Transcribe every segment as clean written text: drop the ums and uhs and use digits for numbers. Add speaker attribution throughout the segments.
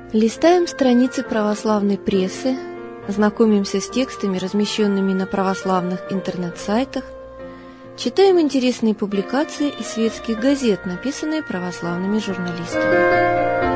Speaker 1: Листаем страницы православной прессы, знакомимся с текстами, размещенными на православных интернет-сайтах, читаем интересные публикации из светских газет, написанные православными журналистами.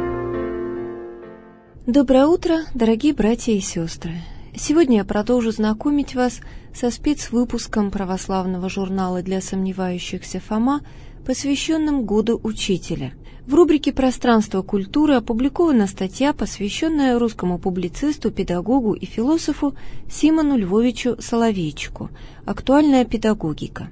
Speaker 1: Доброе утро, дорогие братья и сестры! Сегодня я продолжу знакомить вас со спецвыпуском православного журнала для сомневающихся «Фома», посвященным Году Учителя. В рубрике «Пространство культуры» опубликована статья, посвященная русскому публицисту, педагогу и философу Симону Львовичу Соловейчику «Актуальная педагогика».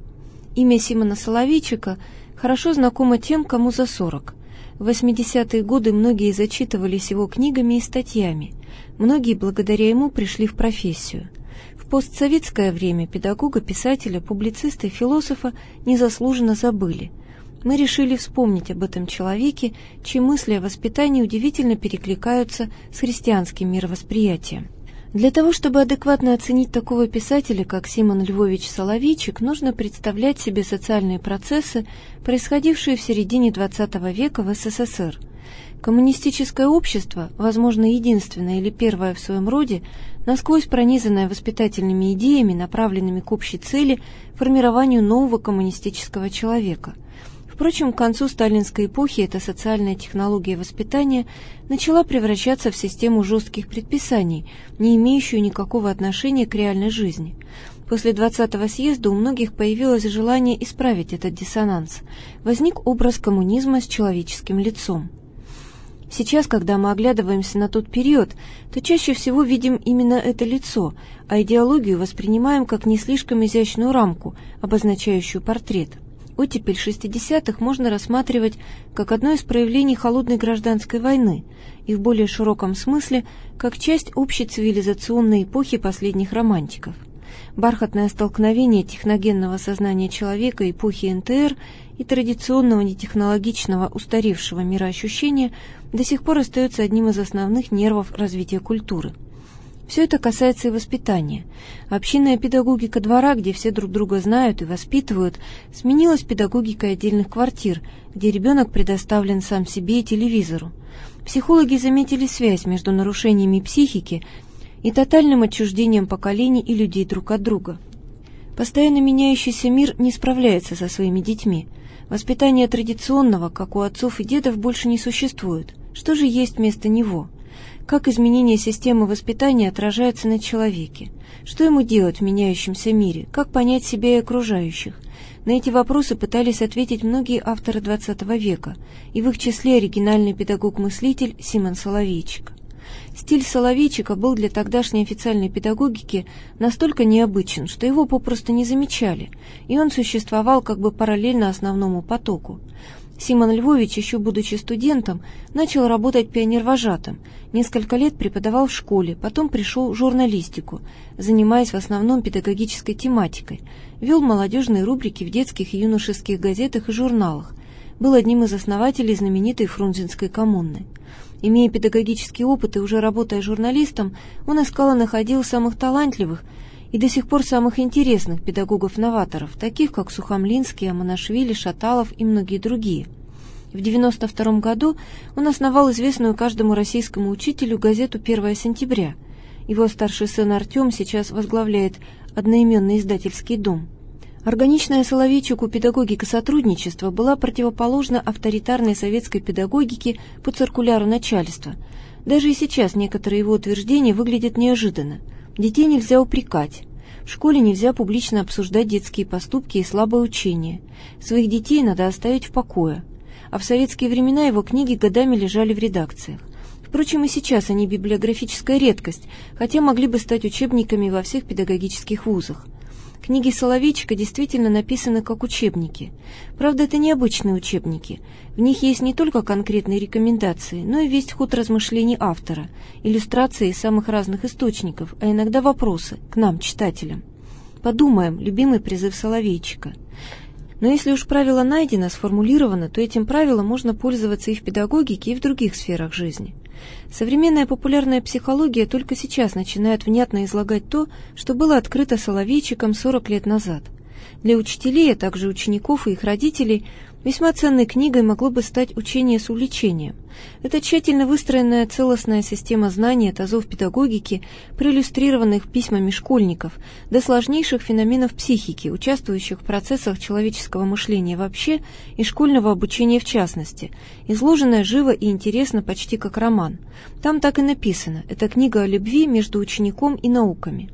Speaker 1: Имя Симона Соловейчика хорошо знакомо тем, кому за 40. В 80-е годы многие зачитывались его книгами и статьями. Многие благодаря ему пришли в профессию. В постсоветское время педагога, писателя, публициста и философа незаслуженно забыли. Мы решили вспомнить об этом человеке, чьи мысли о воспитании удивительно перекликаются с христианским мировосприятием. Для того, чтобы адекватно оценить такого писателя, как Симон Львович Соловейчик, нужно представлять себе социальные процессы, происходившие в середине XX века в СССР. Коммунистическое общество, возможно, единственное или первое в своем роде, насквозь пронизанное воспитательными идеями, направленными к общей цели – формированию нового коммунистического человека. Впрочем, к концу сталинской эпохи эта социальная технология воспитания начала превращаться в систему жестких предписаний, не имеющую никакого отношения к реальной жизни. После 20-го съезда у многих появилось желание исправить этот диссонанс. Возник образ коммунизма с человеческим лицом. Сейчас, когда мы оглядываемся на тот период, то чаще всего видим именно это лицо, а идеологию воспринимаем как не слишком изящную рамку, обозначающую портрет. Оттепель 60-х можно рассматривать как одно из проявлений холодной гражданской войны и в более широком смысле как часть общей цивилизационной эпохи последних романтиков. Бархатное столкновение техногенного сознания человека эпохи НТР и традиционного нетехнологичного устаревшего мироощущения до сих пор остается одним из основных нервов развития культуры. Все это касается и воспитания. Общинная педагогика двора, где все друг друга знают и воспитывают, сменилась педагогикой отдельных квартир, где ребенок предоставлен сам себе и телевизору. Психологи заметили связь между нарушениями психики и тотальным отчуждением поколений и людей друг от друга. Постоянно меняющийся мир не справляется со своими детьми. Воспитание традиционного, как у отцов и дедов, больше не существует. Что же есть вместо него? Как изменение системы воспитания отражается на человеке? Что ему делать в меняющемся мире? Как понять себя и окружающих? На эти вопросы пытались ответить многие авторы XX века, и в их числе оригинальный педагог-мыслитель Симон Соловейчик. Стиль Соловейчика был для тогдашней официальной педагогики настолько необычен, что его попросту не замечали, и он существовал как бы параллельно основному потоку. Симон Львович, еще будучи студентом, начал работать пионервожатым, несколько лет преподавал в школе, потом пришел в журналистику, занимаясь в основном педагогической тематикой, вел молодежные рубрики в детских и юношеских газетах и журналах, был одним из основателей знаменитой Фрунзенской коммуны. Имея педагогический опыт и уже работая журналистом, он искал и находил самых талантливых и до сих пор самых интересных педагогов-новаторов, таких как Сухомлинский, Амонашвили, Шаталов и многие другие. В 1992 году он основал известную каждому российскому учителю газету «1 сентября». Его старший сын Артем сейчас возглавляет одноименный издательский дом. Органичная Соловейчику педагогика сотрудничества была противоположна авторитарной советской педагогике по циркуляру начальства. Даже и сейчас некоторые его утверждения выглядят неожиданно. Детей нельзя упрекать. В школе нельзя публично обсуждать детские поступки и слабое учение. Своих детей надо оставить в покое. А в советские времена его книги годами лежали в редакциях. Впрочем, и сейчас они библиографическая редкость, хотя могли бы стать учебниками во всех педагогических вузах. Книги Соловейчика действительно написаны как учебники. Правда, это необычные учебники. В них есть не только конкретные рекомендации, но и весь ход размышлений автора, иллюстрации из самых разных источников, а иногда вопросы к нам, читателям. Подумаем, любимый призыв Соловейчика. Но если уж правило найдено, сформулировано, то этим правилом можно пользоваться и в педагогике, и в других сферах жизни. Современная популярная психология только сейчас начинает внятно излагать то, что было открыто Соловейчиком 40 лет назад. Для учителей, а также учеников и их родителей весьма ценной книгой могло бы стать «Учение с увлечением». Это тщательно выстроенная целостная система знаний от азов педагогики, проиллюстрированных письмами школьников, до сложнейших феноменов психики, участвующих в процессах человеческого мышления вообще и школьного обучения в частности, изложенная живо и интересно почти как роман. Там так и написано: это книга о любви между учеником и науками.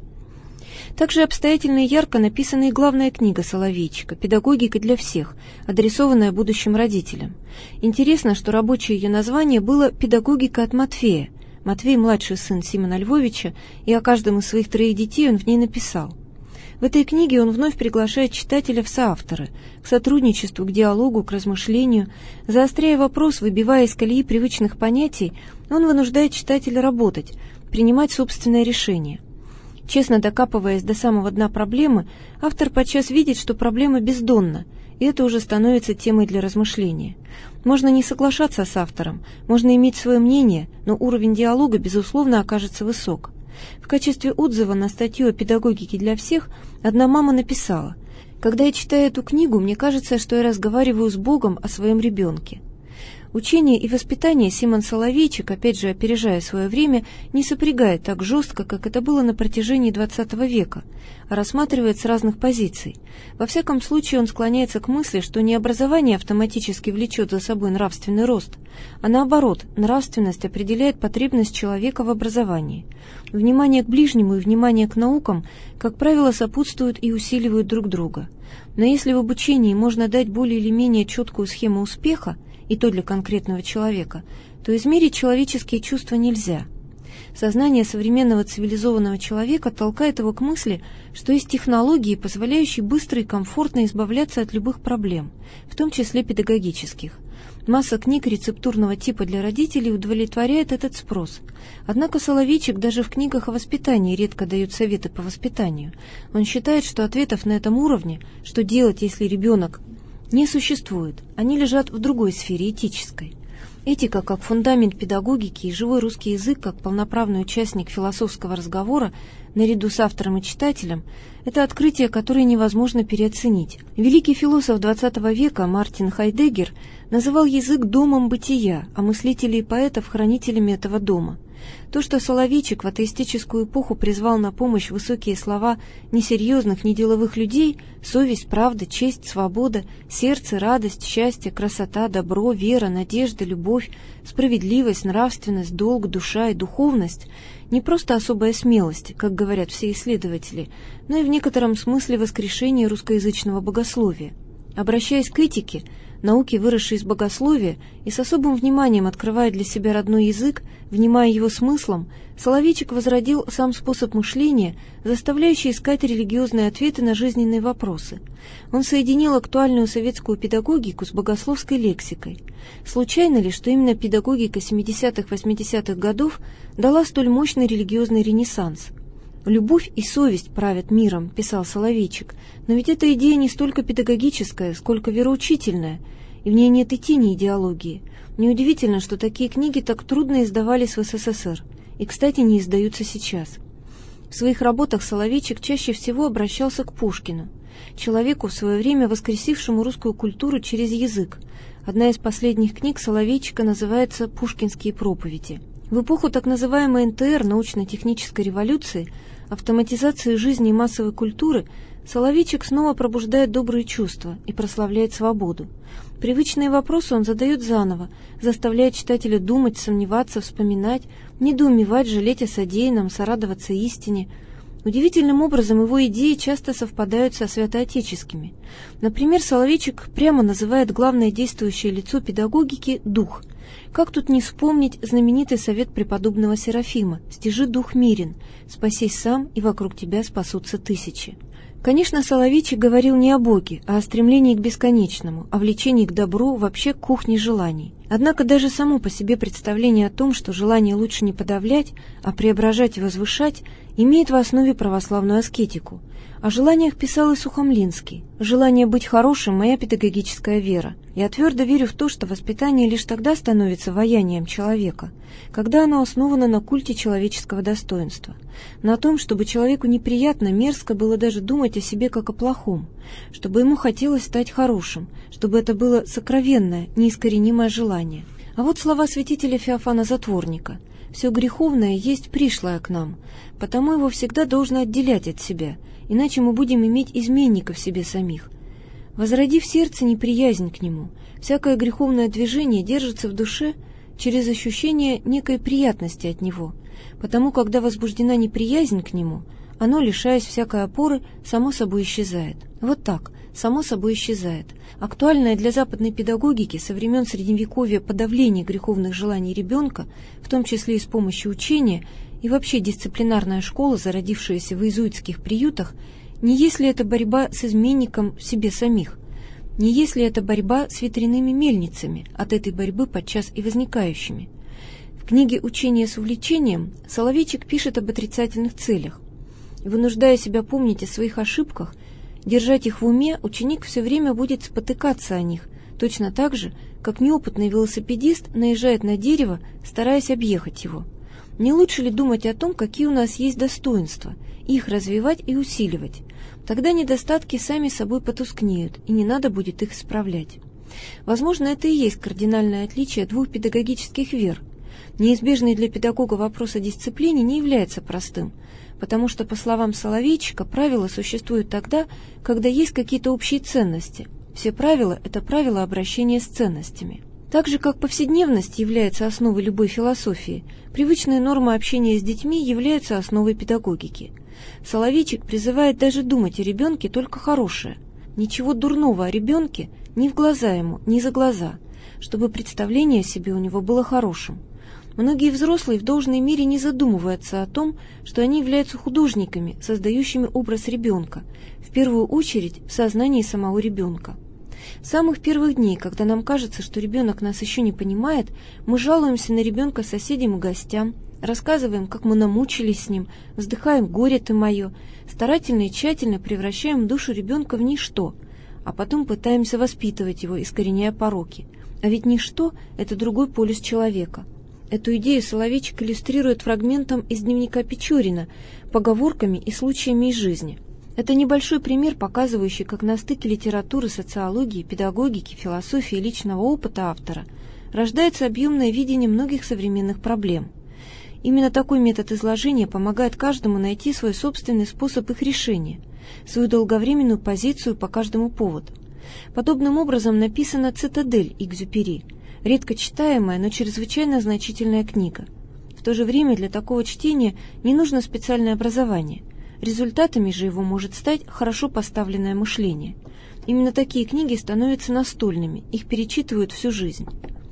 Speaker 1: Также обстоятельно и ярко написана и главная книга Соловейчика «Педагогика для всех», адресованная будущим родителям. Интересно, что рабочее ее название было «Педагогика от Матфея». Матвей – младший сын Симона Львовича, и о каждом из своих 3 детей он в ней написал. В этой книге он вновь приглашает читателя в соавторы, к сотрудничеству, к диалогу, к размышлению. Заостряя вопрос, выбивая из колеи привычных понятий, он вынуждает читателя работать, принимать собственное решение. Честно докапываясь до самого дна проблемы, автор подчас видит, что проблема бездонна, и это уже становится темой для размышления. Можно не соглашаться с автором, можно иметь свое мнение, но уровень диалога, безусловно, окажется высок. В качестве отзыва на статью о педагогике для всех одна мама написала: «Когда я читаю эту книгу, мне кажется, что я разговариваю с Богом о своем ребенке». Учение и воспитание Симон Соловейчик, опять же опережая свое время, не сопрягает так жестко, как это было на протяжении XX века, а рассматривает с разных позиций. Во всяком случае, он склоняется к мысли, что не образование автоматически влечет за собой нравственный рост, а наоборот, нравственность определяет потребность человека в образовании. Внимание к ближнему и внимание к наукам, как правило, сопутствуют и усиливают друг друга. Но если в обучении можно дать более или менее четкую схему успеха, и то для конкретного человека, то измерить человеческие чувства нельзя. Сознание современного цивилизованного человека толкает его к мысли, что есть технологии, позволяющие быстро и комфортно избавляться от любых проблем, в том числе педагогических. Масса книг рецептурного типа для родителей удовлетворяет этот спрос. Однако Соловейчик даже в книгах о воспитании редко дает советы по воспитанию. Он считает, что ответов на этом уровне, что делать, если ребенок, не существует, они лежат в другой сфере, этической. Этика как фундамент педагогики и живой русский язык как полноправный участник философского разговора наряду с автором и читателем – это открытие, которое невозможно переоценить. Великий философ XX века Мартин Хайдеггер называл язык домом бытия, а мыслителей и поэтов – хранителями этого дома. То, что Соловейчик в атеистическую эпоху призвал на помощь высокие слова несерьезных, неделовых людей – совесть, правда, честь, свобода, сердце, радость, счастье, красота, добро, вера, надежда, любовь, справедливость, нравственность, долг, душа и духовность – не просто особая смелость, как говорят все исследователи, но и в некотором смысле воскрешение русскоязычного богословия. Обращаясь к этике, науке, выросшей из богословия, и с особым вниманием открывая для себя родной язык, внимая его смыслом, Соловейчик возродил сам способ мышления, заставляющий искать религиозные ответы на жизненные вопросы. Он соединил актуальную советскую педагогику с богословской лексикой. Случайно ли, что именно педагогика 70-80-х годов дала столь мощный религиозный ренессанс? «Любовь и совесть правят миром», – писал Соловейчик, но ведь эта идея не столько педагогическая, сколько вероучительная, и в ней нет и тени идеологии. Неудивительно, что такие книги так трудно издавались в СССР, и, кстати, не издаются сейчас. В своих работах Соловейчик чаще всего обращался к Пушкину, человеку, в свое время воскресившему русскую культуру через язык. Одна из последних книг Соловейчика называется «Пушкинские проповеди». В эпоху так называемой НТР, научно-технической революции, автоматизации жизни и массовой культуры, Соловейчик снова пробуждает добрые чувства и прославляет свободу. Привычные вопросы он задает заново, заставляет читателя думать, сомневаться, вспоминать, недоумевать, жалеть о содеянном, сорадоваться истине. Удивительным образом его идеи часто совпадают со святоотеческими. Например, Соловейчик прямо называет главное действующее лицо педагогики – дух. Как тут не вспомнить знаменитый совет преподобного Серафима «Стяжи дух мирен, спасись сам, и вокруг тебя спасутся тысячи». Конечно, Соловейчик говорил не о Боге, а о стремлении к бесконечному, о влечении к добру, вообще к кухне желаний. Однако даже само по себе представление о том, что желание лучше не подавлять, а преображать и возвышать, имеет в основе православную аскетику. О желаниях писал и Сухомлинский. «Желание быть хорошим – моя педагогическая вера. Я твердо верю в то, что воспитание лишь тогда становится ваянием человека, когда оно основано на культе человеческого достоинства, на том, чтобы человеку неприятно, мерзко было даже думать о себе как о плохом, чтобы ему хотелось стать хорошим, чтобы это было сокровенное, неискоренимое желание». А вот слова святителя Феофана Затворника: «Все греховное есть пришлое к нам, потому его всегда должно отделять от себя, иначе мы будем иметь изменника в себе самих. Возроди в сердце неприязнь к нему, всякое греховное движение держится в душе через ощущение некой приятности от него, потому когда возбуждена неприязнь к нему, оно, лишаясь всякой опоры, само собой исчезает». Вот так, само собой исчезает. Актуальное для западной педагогики со времен Средневековья подавление греховных желаний ребенка, в том числе и с помощью учения, и вообще дисциплинарная школа, зародившаяся в иезуитских приютах, не есть ли это борьба с изменником в себе самих, не есть ли это борьба с ветряными мельницами, от этой борьбы подчас и возникающими. В книге «Учение с увлечением» Соловейчик пишет об отрицательных целях. Вынуждая себя помнить о своих ошибках, держать их в уме, ученик все время будет спотыкаться о них, точно так же, как неопытный велосипедист наезжает на дерево, стараясь объехать его. Не лучше ли думать о том, какие у нас есть достоинства, их развивать и усиливать? Тогда недостатки сами собой потускнеют, и не надо будет их исправлять. Возможно, это и есть кардинальное отличие двух педагогических вер. Неизбежный для педагога вопрос о дисциплине не является простым, потому что, по словам Соловейчика, правила существуют тогда, когда есть какие-то общие ценности. Все правила – это правила обращения с ценностями. Так же, как повседневность является основой любой философии, привычные нормы общения с детьми являются основой педагогики. Соловейчик призывает даже думать о ребенке только хорошее. Ничего дурного о ребенке ни в глаза ему, ни за глаза, чтобы представление о себе у него было хорошим. Многие взрослые в должной мере не задумываются о том, что они являются художниками, создающими образ ребенка, в первую очередь в сознании самого ребенка. С самых первых дней, когда нам кажется, что ребенок нас еще не понимает, мы жалуемся на ребенка соседям и гостям, рассказываем, как мы намучились с ним, вздыхаем «горе ты мое», старательно и тщательно превращаем душу ребенка в ничто, а потом пытаемся воспитывать его, искореняя пороки. А ведь ничто – это другой полюс человека. Эту идею Соловейчик иллюстрирует фрагментом из дневника Печорина, поговорками и случаями из жизни. Это небольшой пример, показывающий, как на стыке литературы, социологии, педагогики, философии и личного опыта автора рождается объемное видение многих современных проблем. Именно такой метод изложения помогает каждому найти свой собственный способ их решения, свою долговременную позицию по каждому поводу. Подобным образом написана «Цитадель» Экзюпери, редко читаемая, но чрезвычайно значительная книга. В то же время для такого чтения не нужно специальное образование. Результатами же его может стать хорошо поставленное мышление. Именно такие книги становятся настольными, их перечитывают всю жизнь.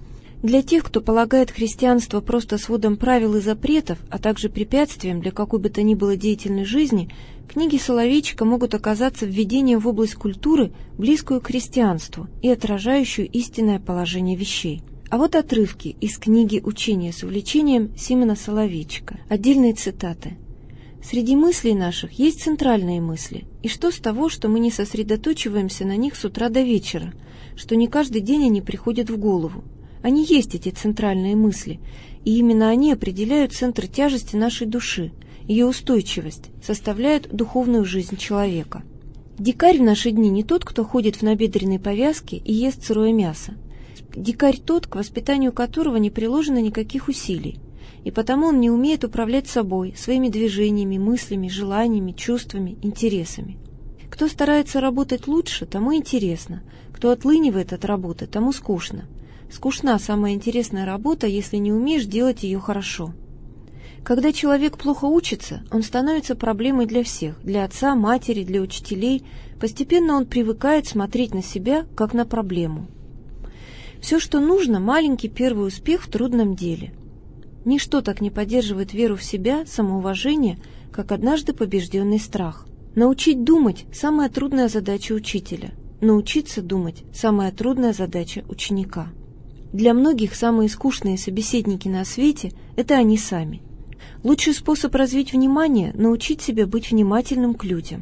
Speaker 1: Для тех, кто полагает христианство просто сводом правил и запретов, а также препятствием для какой бы то ни было деятельной жизни, книги Соловейчика могут оказаться введением в область культуры, близкую к христианству и отражающую истинное положение вещей. А вот отрывки из книги «Учение с увлечением» Симона Соловейчика. Отдельные цитаты. «Среди мыслей наших есть центральные мысли, и что с того, что мы не сосредоточиваемся на них с утра до вечера, что не каждый день они приходят в голову? Они есть, эти центральные мысли, и именно они определяют центр тяжести нашей души, ее устойчивость, составляют духовную жизнь человека. Дикарь в наши дни не тот, кто ходит в набедренной повязке и ест сырое мясо. Дикарь тот, к воспитанию которого не приложено никаких усилий, и потому он не умеет управлять собой, своими движениями, мыслями, желаниями, чувствами, интересами. Кто старается работать лучше, тому интересно, кто отлынивает от работы, тому скучно. Скучна самая интересная работа, если не умеешь делать ее хорошо. Когда человек плохо учится, он становится проблемой для всех, для отца, матери, для учителей. Постепенно он привыкает смотреть на себя, как на проблему. Все, что нужно, маленький первый успех в трудном деле. Ничто так не поддерживает веру в себя, самоуважение, как однажды побежденный страх. Научить думать – самая трудная задача учителя. Научиться думать – самая трудная задача ученика. Для многих самые скучные собеседники на свете – это они сами. Лучший способ развить внимание – научить себя быть внимательным к людям.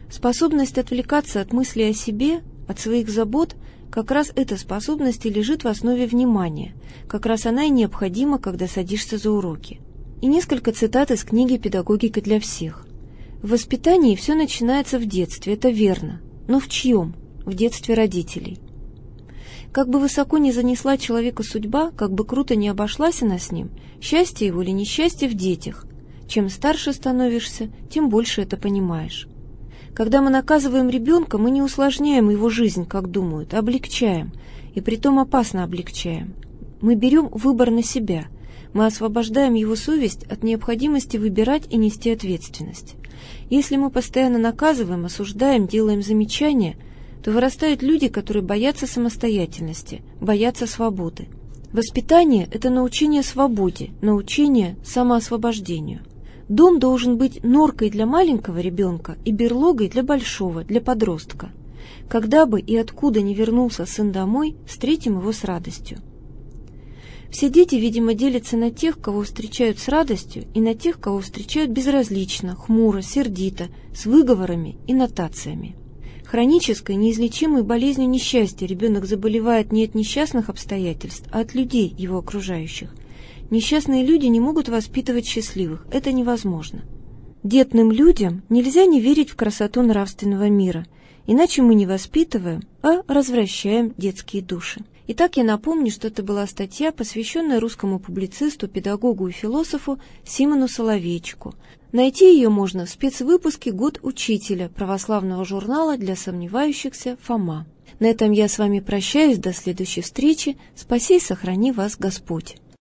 Speaker 1: Способность отвлекаться от мыслей о себе, от своих забот, как раз эта способность и лежит в основе внимания, как раз она и необходима, когда садишься за уроки. И несколько цитат из книги «Педагогика для всех». В воспитании все начинается в детстве, это верно. Но в чьем? В детстве родителей. Как бы высоко ни занесла человека судьба, как бы круто ни обошлась она с ним, счастье его или несчастье в детях. Чем старше становишься, тем больше это понимаешь. Когда мы наказываем ребенка, мы не усложняем его жизнь, как думают, а облегчаем, и притом опасно облегчаем. Мы берем выбор на себя, мы освобождаем его совесть от необходимости выбирать и нести ответственность. Если мы постоянно наказываем, осуждаем, делаем замечания, то вырастают люди, которые боятся самостоятельности, боятся свободы. Воспитание – это научение свободе, научение самоосвобождению. Дом должен быть норкой для маленького ребенка и берлогой для большого, для подростка. Когда бы и откуда ни вернулся сын домой, встретим его с радостью. Все дети, видимо, делятся на тех, кого встречают с радостью, и на тех, кого встречают безразлично, хмуро, сердито, с выговорами и нотациями. Хронической, неизлечимой болезнью несчастья ребенок заболевает не от несчастных обстоятельств, а от людей, его окружающих. Несчастные люди не могут воспитывать счастливых, это невозможно. Детным людям нельзя не верить в красоту нравственного мира, иначе мы не воспитываем, а развращаем детские души. Итак, я напомню, что это была статья, посвященная русскому публицисту, педагогу и философу Симону Соловейчику. Найти ее можно в спецвыпуске «Год учителя» православного журнала для сомневающихся «Фома». На этом я с вами прощаюсь, до следующей встречи. Спаси и сохрани вас Господь!